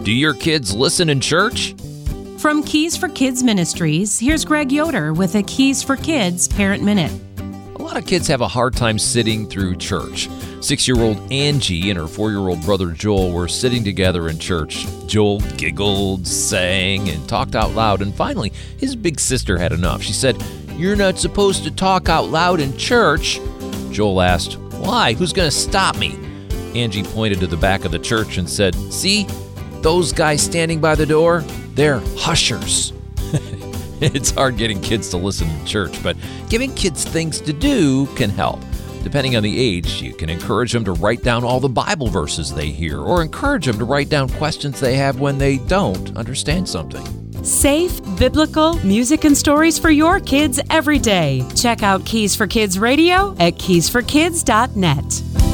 Do your kids listen in church? From Keys for Kids Ministries, here's Greg Yoder with a Keys for Kids Parent Minute. A lot of kids have a hard time sitting through church. 6-year-old Angie and her 4-year-old brother Joel were sitting together in church. Joel giggled, sang, and talked out loud, and finally, his big sister had enough. She said, "You're not supposed to talk out loud in church." Joel asked, "Why? Who's going to stop me?" Angie pointed to the back of the church and said, "See, those guys standing by the door? They're hushers." It's hard getting kids to listen in church, but giving kids things to do can help. Depending on the age, you can encourage them to write down all the Bible verses they hear, or encourage them to write down questions they have when they don't understand something. Safe, biblical music and stories for your kids every day. Check out Keys for Kids Radio at keysforkids.net.